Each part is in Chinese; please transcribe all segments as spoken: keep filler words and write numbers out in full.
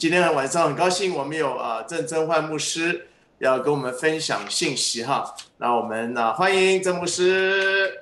今天晚上很高兴，我们有啊郑真焕牧师要跟我们分享信息哈。那我们啊欢迎郑牧师。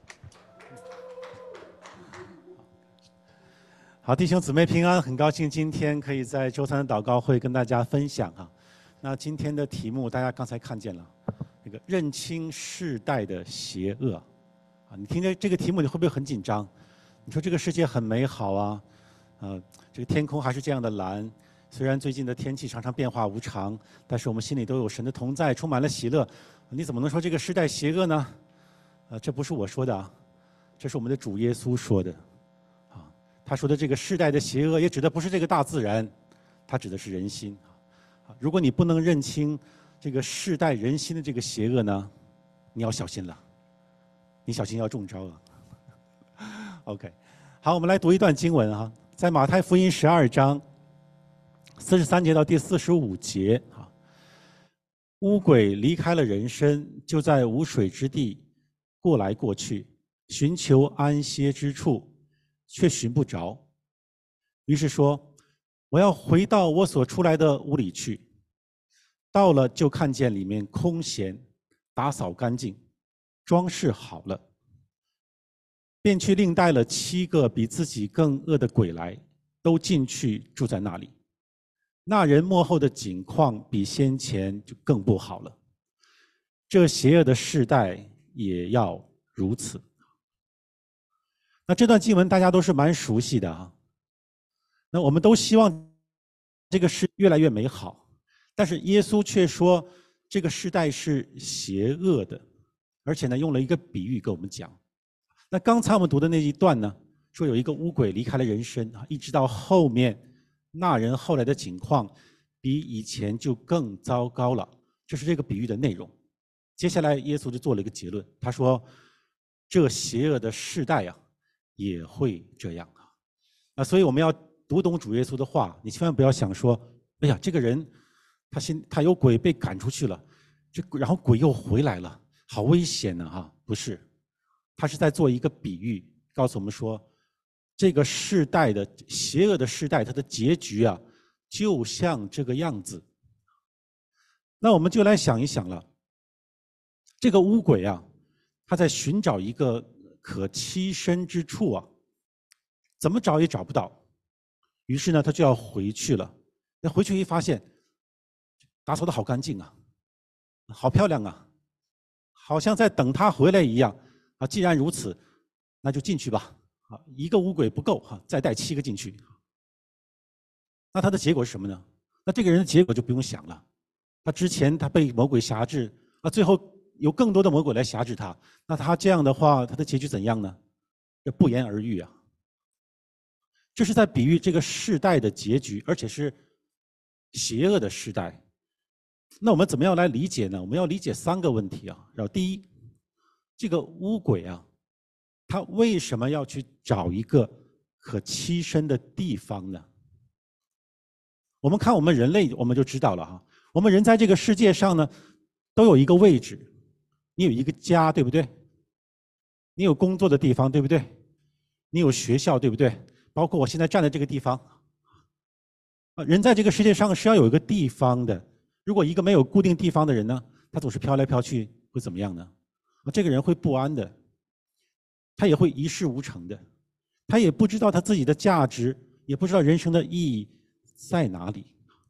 好，弟兄姊妹平安，很高兴今天可以在周三的祷告会跟大家分享哈。那今天的题目大家刚才看见了，那个认清世代的邪恶啊。你听着这个题目，你会不会很紧张？你说这个世界很美好啊，呃，这个天空还是这样的蓝。虽然最近的天气常常变化无常，但是我们心里都有神的同在，充满了喜乐。你怎么能说这个世代邪恶呢？呃，这不是我说的啊，这是我们的主耶稣说的。啊，他说的这个世代的邪恶，也指的不是这个大自然，他指的是人心。啊，如果你不能认清这个世代人心的这个邪恶呢，你要小心了，你小心要中招了。OK， 好，我们来读一段经文哈，在马太福音十二章。四十三节到第四十五节啊，污鬼离开了人身，就在无水之地过来过去，寻求安歇之处，却寻不着。于是说：“我要回到我所出来的屋里去。”到了，就看见里面空闲，打扫干净，装饰好了，便去另带了七个比自己更恶的鬼来，都进去住在那里。那人末后的景况比先前就更不好了。这邪恶的世代也要如此。那这段经文大家都是蛮熟悉的啊。那我们都希望这个世越来越美好，但是耶稣却说这个世代是邪恶的，而且呢用了一个比喻跟我们讲。那刚才我们读的那一段呢，说有一个污鬼离开了人身啊，一直到后面。那人后来的情况比以前就更糟糕了，这是这个比喻的内容。接下来耶稣就做了一个结论，他说：“这邪恶的世代啊，也会这样啊。”啊，所以我们要读懂主耶稣的话，你千万不要想说：“哎呀，这个人他心他有鬼被赶出去了，这然后鬼又回来了，好危险呢！”哈，不是，他是在做一个比喻，告诉我们说。这个世代的邪恶的世代，它的结局啊，就像这个样子。那我们就来想一想了，这个污鬼啊，他在寻找一个可栖身之处啊，怎么找也找不到，于是呢，他就要回去了。那回去一发现，打扫的好干净啊，好漂亮啊，好像在等他回来一样啊。既然如此，那就进去吧。啊，一个污鬼不够哈，再带七个进去。那他的结果是什么呢？那这个人的结果就不用想了。他之前他被魔鬼辖制，啊，最后有更多的魔鬼来辖制他。那他这样的话，他的结局怎样呢？这不言而喻啊。这是在比喻这个世代的结局，而且是邪恶的世代。那我们怎么样来理解呢？我们要理解三个问题啊。然后第一，这个污鬼啊。他为什么要去找一个可栖身的地方呢？我们看我们人类，我们就知道了哈。我们人在这个世界上呢，都有一个位置，你有一个家，对不对？你有工作的地方，对不对？你有学校，对不对？包括我现在站的这个地方。啊，人在这个世界上是要有一个地方的。如果一个没有固定地方的人呢，他总是飘来飘去，会怎么样呢？啊，这个人会不安的。他也会一事无成的，他也不知道他自己的价值，也不知道人生的意义在哪里。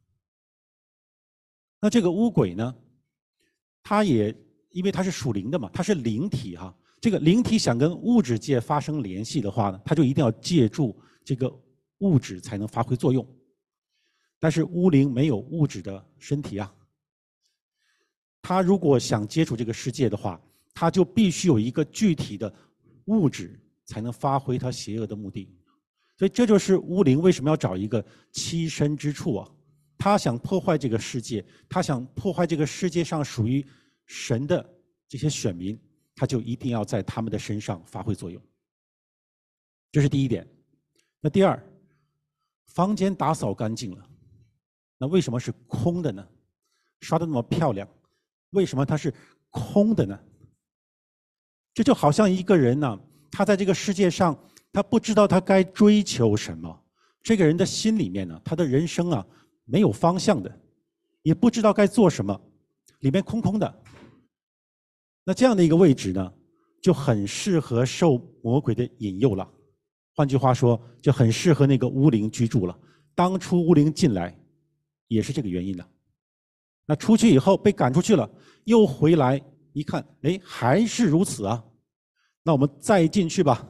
那这个污鬼呢，他也因为他是属灵的嘛，他是灵体哈。这个灵体想跟物质界发生联系的话呢，他就一定要借助这个物质才能发挥作用。但是污灵没有物质的身体啊，他如果想接触这个世界的话，他就必须有一个具体的物质才能发挥它邪恶的目的，所以这就是污灵为什么要找一个栖身之处啊？他想破坏这个世界，他想破坏这个世界上属于神的这些选民，他就一定要在他们的身上发挥作用。这是第一点。那第二，房间打扫干净了，那为什么是空的呢？刷得那么漂亮，为什么它是空的呢？这就好像一个人呢、啊，他在这个世界上，他不知道他该追求什么， 这个人的心里面呢，他的人生啊没有方向的，也不知道该做什么，里面空空的。那这样的一个位置呢，就很适合受魔鬼的引诱了。换句话说，就很适合那个巫灵居住了。当初巫灵进来，也是这个原因的。那出去以后被赶出去了，又回来一看，哎，还是如此啊。那我们再进去吧。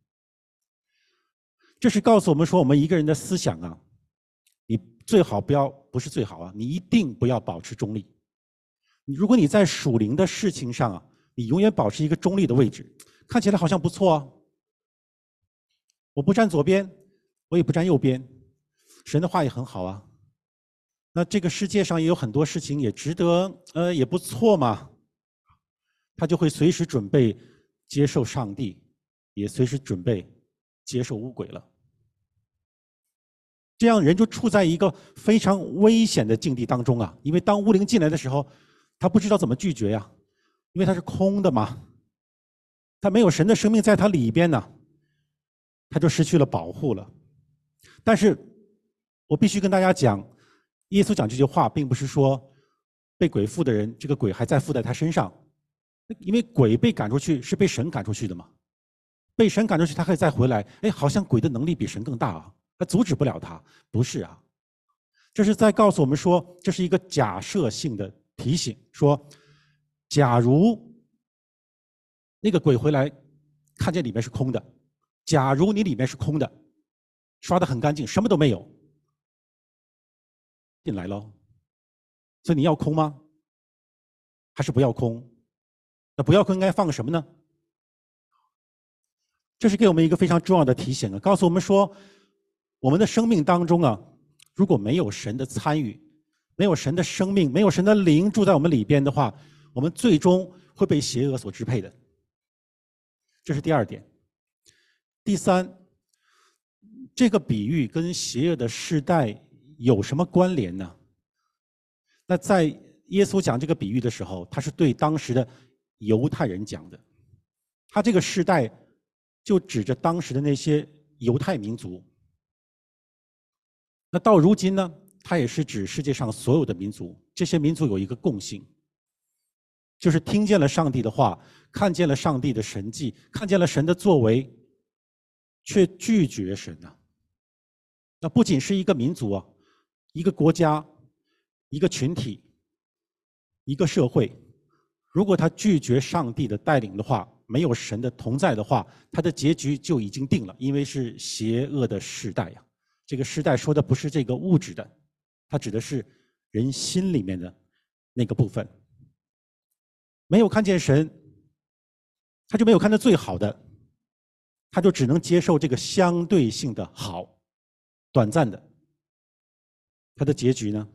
这是告诉我们说，我们一个人的思想啊，你最好不要，不是最好啊，你一定不要保持中立。如果你在属灵的事情上啊，你永远保持一个中立的位置，看起来好像不错啊。我不站左边，我也不站右边，神的话也很好啊。那这个世界上也有很多事情也值得，呃，也不错嘛。他就会随时准备接受上帝，也随时准备接受污鬼了。这样人就处在一个非常危险的境地当中啊！因为当巫灵进来的时候，他不知道怎么拒绝呀，因为他是空的嘛，他没有神的生命在他里边呢，他就失去了保护了。但是我必须跟大家讲，耶稣讲这句话，并不是说被鬼附的人，这个鬼还在附在他身上，因为鬼被赶出去是被神赶出去的嘛，被神赶出去，他可以再回来。哎，好像鬼的能力比神更大啊，他阻止不了他，不是啊。这是在告诉我们说，这是一个假设性的提醒，说，假如那个鬼回来，看见里面是空的，假如你里面是空的，刷得很干净，什么都没有，进来咯。所以你要空吗？还是不要空？那不要空应该放什么呢？这是给我们一个非常重要的提醒啊，告诉我们说，我们的生命当中啊，如果没有神的参与，没有神的生命，没有神的灵住在我们里边的话，我们最终会被邪恶所支配的。这是第二点。第三，这个比喻跟邪恶的世代有什么关联呢？那在耶稣讲这个比喻的时候，他是对当时的犹太人讲的，他这个世代就指着当时的那些犹太民族。那到如今呢，它也是指世界上所有的民族。这些民族有一个共性，就是听见了上帝的话，看见了上帝的神迹，看见了神的作为，却拒绝神啊。那不仅是一个民族啊，一个国家，一个群体，一个社会，如果他拒绝上帝的带领的话，没有神的同在的话，他的结局就已经定了，因为是邪恶的世代呀。这个世代说的不是这个物质的，它指的是人心里面的那个部分。没有看见神，他就没有看到最好的，他就只能接受这个相对性的好，短暂的。他的结局呢，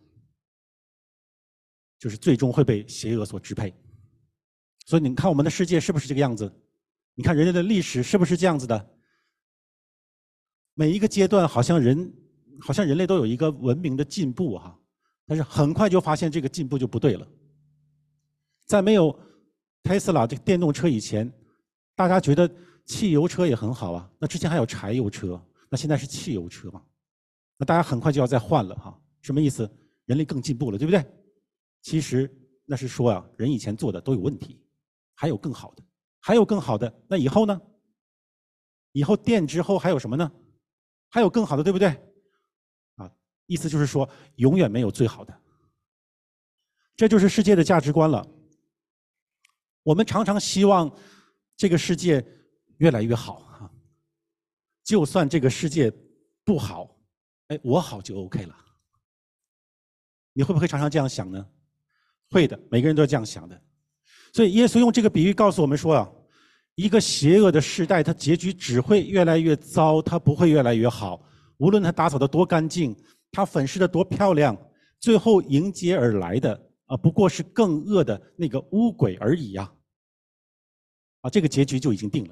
就是最终会被邪恶所支配。所以你看我们的世界是不是这个样子？你看人类的历史是不是这样子的？每一个阶段好像人好像人类都有一个文明的进步哈，但是很快就发现这个进步就不对了。在没有特斯拉这个电动车以前，大家觉得汽油车也很好啊，那之前还有柴油车，那现在是汽油车嘛，那大家很快就要再换了哈。什么意思？人类更进步了，对不对？其实那是说啊，人以前做的都有问题，还有更好的，还有更好的，那以后呢？以后电之后还有什么呢？还有更好的，对不对？啊，意思就是说，永远没有最好的。这就是世界的价值观了。我们常常希望这个世界越来越好啊，就算这个世界不好，哎，我好就 OK 了。你会不会常常这样想呢？会的，每个人都是这样想的。所以耶稣用这个比喻告诉我们说啊，一个邪恶的世代，它结局只会越来越糟，它不会越来越好。无论它打扫得多干净，它粉饰得多漂亮，最后迎接而来的啊，不过是更恶的那个污鬼而已呀！啊，这个结局就已经定了。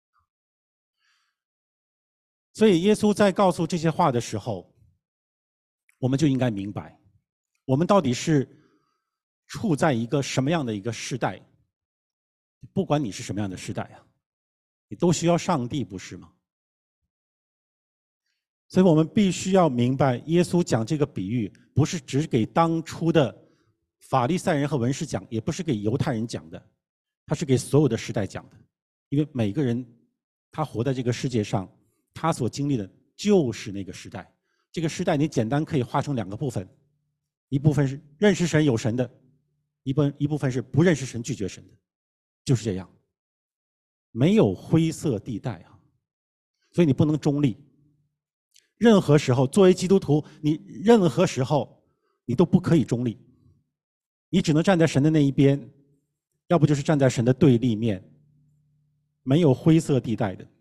所以耶稣在告诉这些话的时候，我们就应该明白，我们到底是处在一个什么样的一个世代。不管你是什么样的时代啊，你都需要上帝，不是吗？ 所以我们必须要明白，耶稣讲这个比喻，不是只给当初的法利赛人和文士讲，也不是给犹太人讲的，他是给所有的时代讲的。因为每个人他活在这个世界上，他所经历的就是那个时代。这个时代你简单可以划成两个部分，一部分是认识神有神的，一部分一部分是不认识神拒绝神的，就是这样，没有灰色地带啊。所以你不能中立，任何时候作为基督徒，你任何时候你都不可以中立，你只能站在神的那一边，要不就是站在神的对立面，没有灰色地带的。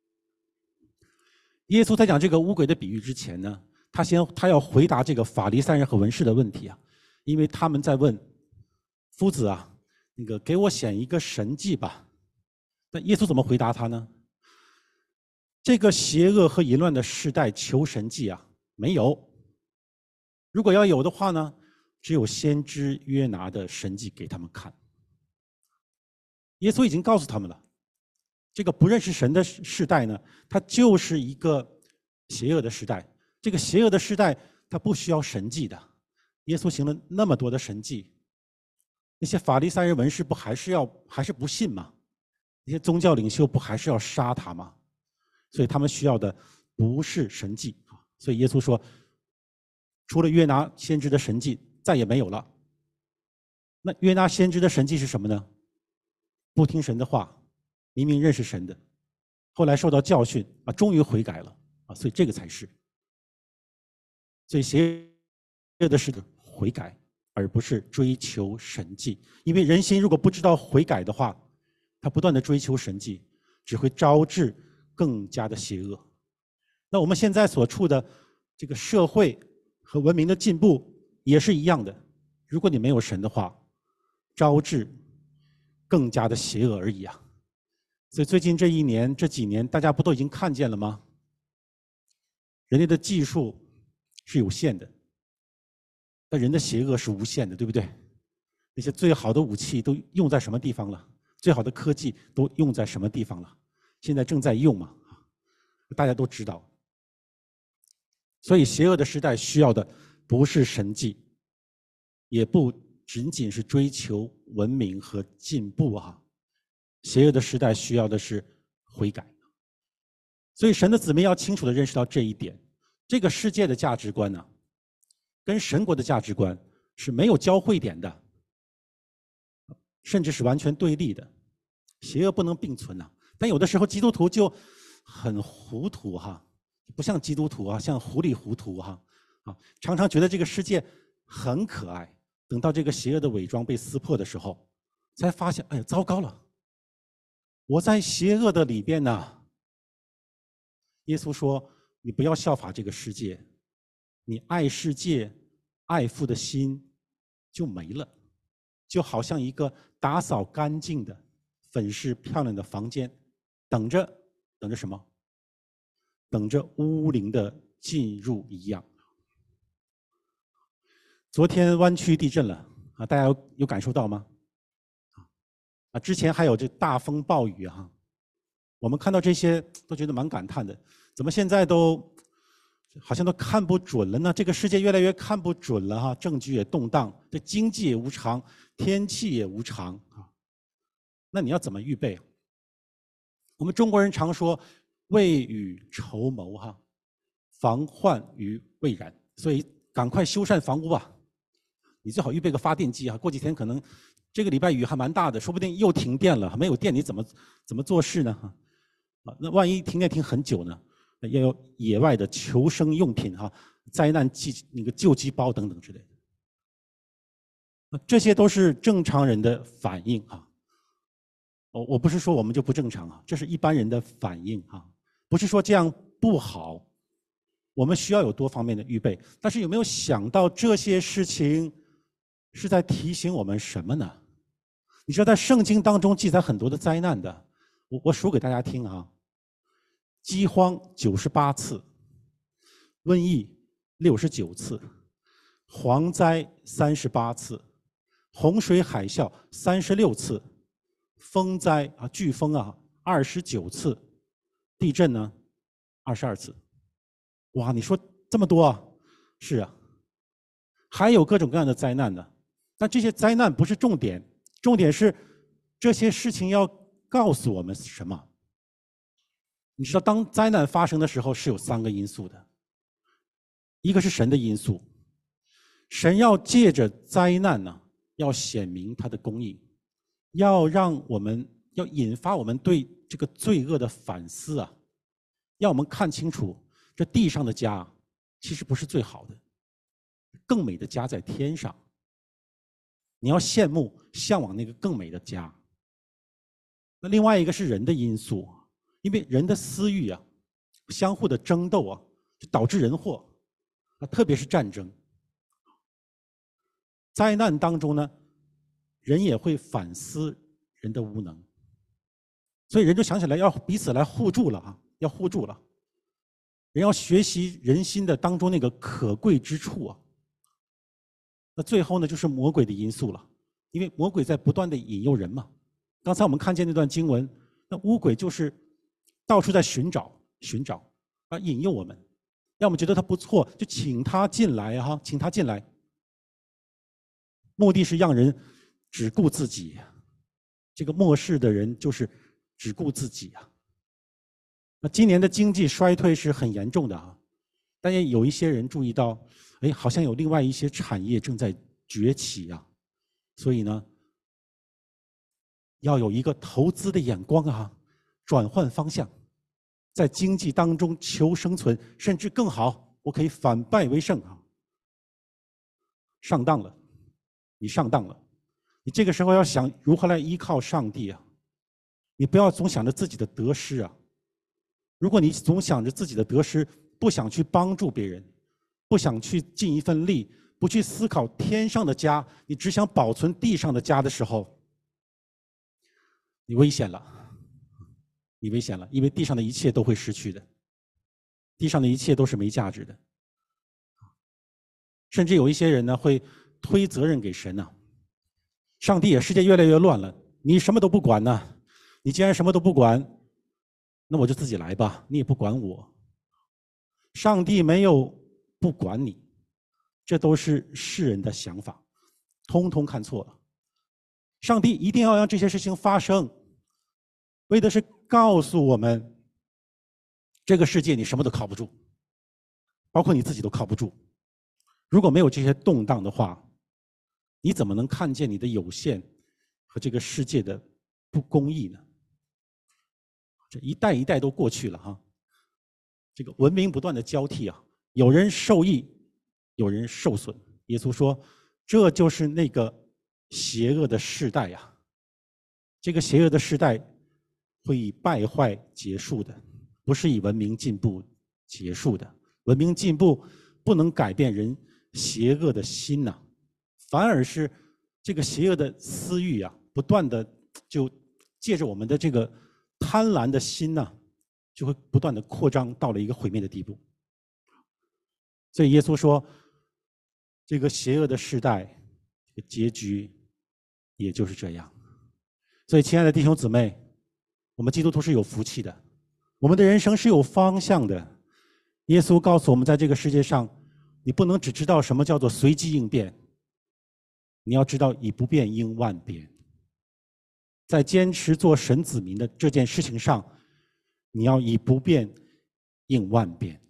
耶稣在讲这个污鬼的比喻之前呢，他先他要回答这个法利赛人和文士的问题啊，因为他们在问夫子啊，那个给我显一个神迹吧。那耶稣怎么回答他呢？这个邪恶和淫乱的世代求神迹啊，没有。如果要有的话呢，只有先知约拿的神迹给他们看。耶稣已经告诉他们了，这个不认识神的世代呢，它就是一个邪恶的时代。这个邪恶的时代，它不需要神迹的。耶稣行了那么多的神迹，那些法利赛人文士不还是要还是不信吗？那些宗教领袖不还是要杀他吗？所以他们需要的不是神迹。所以耶稣说，除了约拿先知的神迹，再也没有了。那约拿先知的神迹是什么呢？不听神的话，明明认识神的，后来受到教训啊，终于悔改了啊，所以这个才是。所以邪恶的是悔改，而不是追求神迹。因为人心如果不知道悔改的话，他不断的追求神迹，只会招致更加的邪恶。那我们现在所处的这个社会和文明的进步也是一样的，如果你没有神的话，招致更加的邪恶而已啊。所以最近这一年这几年大家不都已经看见了吗？人类的技术是有限的，但人的邪恶是无限的，对不对？那些最好的武器都用在什么地方了？最好的科技都用在什么地方了？现在正在用嘛，大家都知道。所以邪恶的时代需要的不是神迹，也不仅仅是追求文明和进步啊。邪恶的时代需要的是悔改。所以神的子民要清楚地认识到这一点，这个世界的价值观呢、啊，跟神国的价值观是没有交汇点的，甚至是完全对立的。邪恶不能并存啊。但有的时候基督徒就很糊涂哈，不像基督徒啊，像糊里糊涂哈啊，常常觉得这个世界很可爱，等到这个邪恶的伪装被撕破的时候，才发现，哎呀，糟糕了，我在邪恶的里边呢。耶稣说，你不要效法这个世界，你爱世界爱父的心就没了，就好像一个打扫干净的粉饰漂亮的房间，等着等着什么？等着污灵的进入一样。昨天湾区地震了啊，大家有有感受到吗？啊，之前还有这大风暴雨哈，我们看到这些都觉得蛮感叹的，怎么现在都好像都看不准了呢？这个世界越来越看不准了哈，政局也动荡，这经济也无常，天气也无常啊。那你要怎么预备？我们中国人常说未雨绸缪哈，防患于未然，所以赶快修缮房屋吧。你最好预备个发电机啊，过几天可能这个礼拜雨还蛮大的，说不定又停电了，没有电你怎么怎么做事呢？啊，那万一停电停很久呢？要有野外的求生用品哈，灾难救那个救急包等等之类的。这些都是正常人的反应啊。我我不是说我们就不正常啊，这是一般人的反应啊，不是说这样不好。我们需要有多方面的预备，但是有没有想到这些事情是在提醒我们什么呢？你知道在圣经当中记载很多的灾难的，我我数给大家听啊。饥荒九十八次，瘟疫六十九次，蝗灾三十八次，洪水海啸三十六次，风灾啊飓风啊二十九次，地震呢二十二次。 哇，你说这么多啊？是啊，还有各种各样的灾难呢。但这些灾难不是重点，重点是这些事情要告诉我们什么？你知道，当灾难发生的时候是有三个因素的，一个是神的因素，神要借着灾难呢，要显明他的公义，要让我们要引发我们对这个罪恶的反思啊，让我们看清楚这地上的家其实不是最好的，更美的家在天上。你要羡慕向往那个更美的家。那另外一个是人的因素，因为人的私欲啊，相互的争斗啊，就导致人祸啊，特别是战争。灾难当中呢，人也会反思人的无能，所以人就想起来要彼此来互助了啊，要互助了。人要学习人心的当中那个可贵之处啊。那最后呢，就是魔鬼的因素了，因为魔鬼在不断的引诱人嘛。刚才我们看见那段经文，那污鬼就是到处在寻找、寻找啊，引诱我们，让我们觉得他不错，就请他进来哈，请他进来。目的是让人只顾自己，这个末世的人就是只顾自己啊。那今年的经济衰退是很严重的啊，但也有一些人注意到，哎，好像有另外一些产业正在崛起啊，所以呢，要有一个投资的眼光啊，转换方向，在经济当中求生存，甚至更好，我可以反败为胜啊。上当了，你上当了，你这个时候要想如何来依靠上帝啊，你不要总想着自己的得失啊。如果你总想着自己的得失，不想去帮助别人，不想去尽一份力，不去思考天上的家，你只想保存地上的家的时候，你危险了，你危险了，因为地上的一切都会失去的，地上的一切都是没价值的。甚至有一些人呢，会推责任给神呢、啊。上帝也，世界越来越乱了，你什么都不管呢？你既然什么都不管，那我就自己来吧，你也不管我。上帝没有不管你，这都是世人的想法，通通看错了。上帝一定要让这些事情发生，为的是告诉我们，这个世界你什么都靠不住，包括你自己都靠不住。如果没有这些动荡的话，你怎么能看见你的有限和这个世界的不公义呢？这一代一代都过去了哈，这个文明不断的交替啊，有人受益，有人受损。耶稣说，这就是那个邪恶的世代呀、啊。这个邪恶的世代会以败坏结束的，不是以文明进步结束的。文明进步不能改变人邪恶的心呐、啊，反而是这个邪恶的私欲啊，不断的就借着我们的这个贪婪的心呢、啊，就会不断的扩张到了一个毁灭的地步。所以耶稣说，这个邪恶的时代，这个结局也就是这样。所以，亲爱的弟兄姊妹，我们基督徒是有福气的，我们的人生是有方向的。耶稣告诉我们，在这个世界上，你不能只知道什么叫做随机应变，你要知道以不变应万变。在坚持做神子民的这件事情上，你要以不变应万变。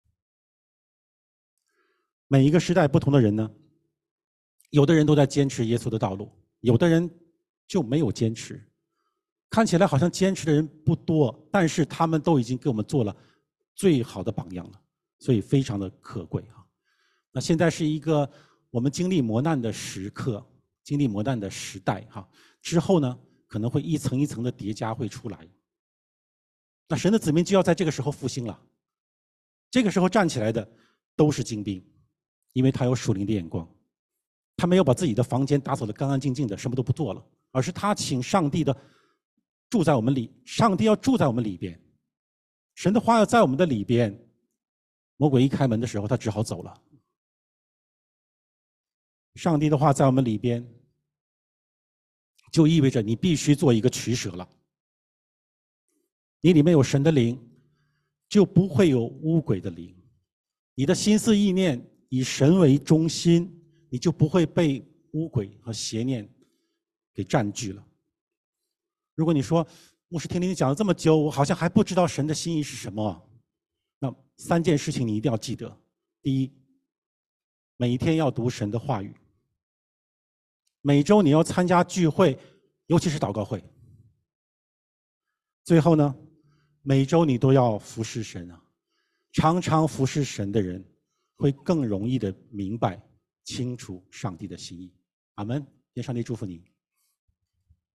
每一个时代不同的人呢，有的人都在坚持耶稣的道路，有的人就没有坚持。看起来好像坚持的人不多，但是他们都已经给我们做了最好的榜样了，所以非常的可贵啊。那现在是一个我们经历磨难的时刻，经历磨难的时代哈。之后呢，可能会一层一层的叠加会出来。那神的子民就要在这个时候复兴了。这个时候站起来的都是精兵，因为他有属灵的眼光，他没有把自己的房间打扫得干干净净的，什么都不做了，而是他请上帝的住在我们里，上帝要住在我们里边，神的话要在我们的里边。魔鬼一开门的时候，他只好走了。上帝的话在我们里边，就意味着你必须做一个取舍了。你里面有神的灵，就不会有污鬼的灵。 你的心思意念以神为中心，你就不会被污鬼和邪念给占据了。如果你说牧师听你讲了这么久，我好像还不知道神的心意是什么，那三件事情你一定要记得。第一，每一天要读神的话语，每周你要参加聚会，尤其是祷告会。最后呢，每周你都要服侍神啊，常常服侍神的人会更容易的明白清楚上帝的心意。阿们，愿上帝祝福你。